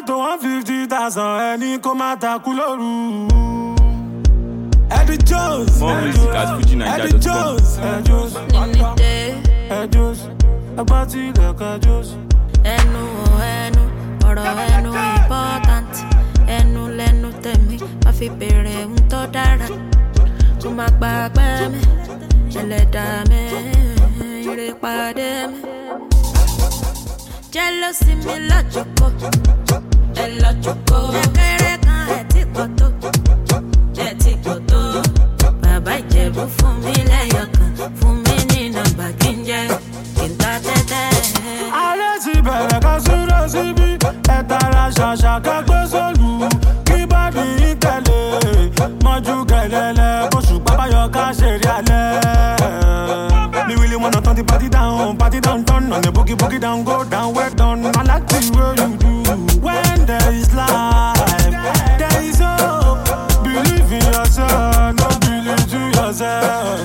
mọ́tò 150,000 ẹni kó má takú lóru. Eddie Jones, More music at FujiNiger.com. Eddie Jones, Eddie Jones, ẹgbọ́n tí ilẹ̀kẹ̀ Jones. Ẹnu ọ̀rọ̀ ẹnu important. Ẹnu lẹ́nu tẹ̀mí, má fi bèrè ń tọ́ dára. Kó má gbàgbé mi, ẹlẹ́dàá mi, ire pàdé mi. Jealousy mi lọ́jọ́kọ́, ẹ lọ́jọ́kọ́. Kékeré kan ẹ̀ tí kò tó, ẹ̀ tí kò tó. Bàbá Ìjẹ̀bú fún mi lẹ́yọ̀kan, fún mi ní nọ́mbà kí n jẹ́ kí n ta tẹ́tẹ́. Alẹ́ ti bẹ̀rẹ̀ ká súré síbí, ẹ tara ṣàṣà kẹ́gbẹ́ sólù. Kí bàbí yín tẹ̀lé, mọ́jú gẹ̀lẹ́lẹ́, kóṣù pápáyọ ká ṣeré alẹ́. Me really wanna turn the party down, turn on the boogie down, go down, well done. I like the way you do. When there is life, there is hope. Believe in yourself, no believe to yourself.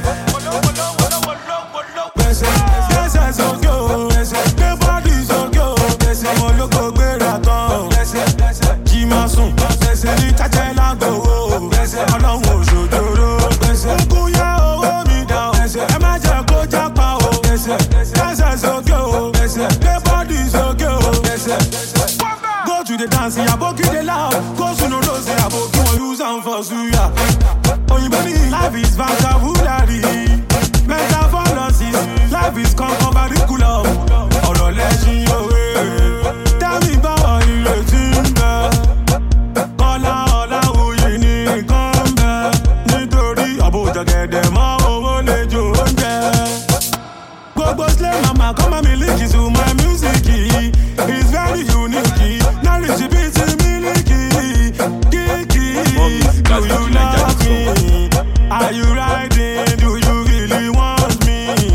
Yes, so go. The body's so go. I'm a local better. Jimasun, the Tachela go. Along with Jodoro. Okuya owo mi down. Emaja go japa o. Yes, so go. The body's so go. Go to the dance, ya boki the loud. Go to no rose, ya boki won use am for suya. Oh, you baby, life is vocabulary. Metaphorosis, life is curriculum. Ọ̀rọ̀ lẹ́sìn òwe. Tẹ́mi báwo ìrètí ń bẹ. Kọ́lá Ọláwuyì ní nǹkan ń bẹ. Nítorí àbójọ̀gẹ̀dẹ̀ mọ́ owó lè jò oúnjẹ. Gbogbo slay mama come and miliki to my music. It's very unique. Now it's beat miliki. Kiki, More music do at you love FujiNiger.com. me? Are you riding? Do you really want me?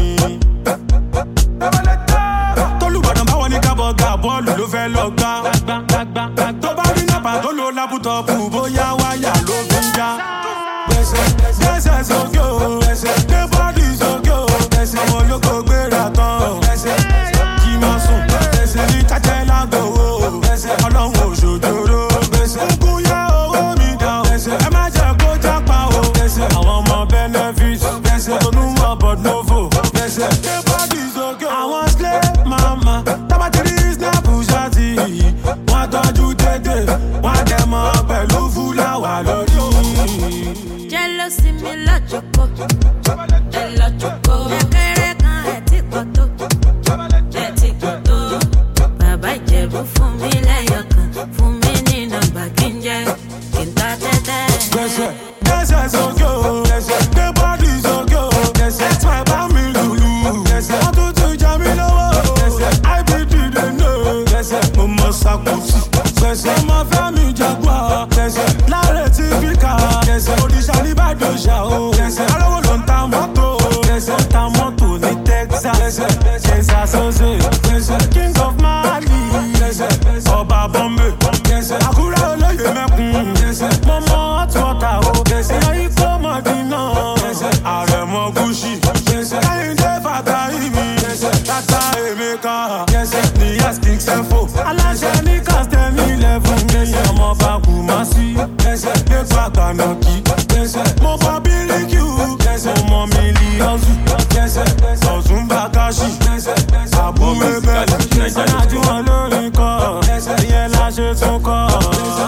Tolúbàdàn báwọn ní kábọ̀ ga bọ́ọ̀lù ló fẹ́ lọ gbá. Tó bá rí nàpà tó lo lápútọ̀pù bóyá wáyà ló fi ń já. Gbẹ́sẹ̀ sókè o, the body sókè o, ọmọ olóko gbéra tán. Jí máa sùn, ní cháchẹ́ lágbo o, ọlọ́run òṣòjòrò. Kúkú yá owó mi dán, ẹ má jẹ́ kó jápa o. Àwọn ọmọ benefit, tonúmọ̀ but no fò. The body sókè o. Àwọn slave mama, tábàtìrí snap ṣáàtì. Wọ́n tọ́jú dédé, wọ́n dẹ̀ mọ́ pẹ̀lú fúláwà lórí. Jealousy mi lọ́jọ́kọ́, ẹ lọ́jọ́kọ́. Kékeré kan ẹ̀ tí kò tó, ẹ̀ tí kò tó. Bàbá Ìjẹ̀bú fún mi lẹ́yọ̀kan, fún mi ní nọ́mbà kí n jẹ́ kí n ta tẹ́tẹ́. Gbẹ́sẹ̀ sókè o, the body sókè o. That's why bá mi lùlù. Wọ́n tún tún jẹ mí lọ́wọ́. IBD dey know. Mo mọ Sakusi. Ọmọ Fẹ́mi Jaguar. Láre tí bí ká. Òrìṣà ní Bàdóṣà o. Arówó ló ń ta mọ́tò. Ó ń ta mọ́tò ní Texas. Sose. King of Mali. Ọba Bombay. Àkúrẹ́ olóyè mẹ́kun. Mo mọ hot water o. Ìyá yìí kó Mọ̀dínà. Àrẹ̀mọ Gúúsì. Kẹ́hìndé Fàtáìmì. Tata Emeka. Ní King Sefo. Aláṣẹ ní Kastẹ́mì 11. Ọmọ bá kù má sí. Nípa Gbànàkì. Mo bá Bíríkì. Mo mọ Mílíọ̀nù. Ọ̀tún Bákàṣì. Àbúrò bẹ́ẹ̀. Ìyájú wọn lórí kọ́. Ìyẹn la ṣe tún kọ́.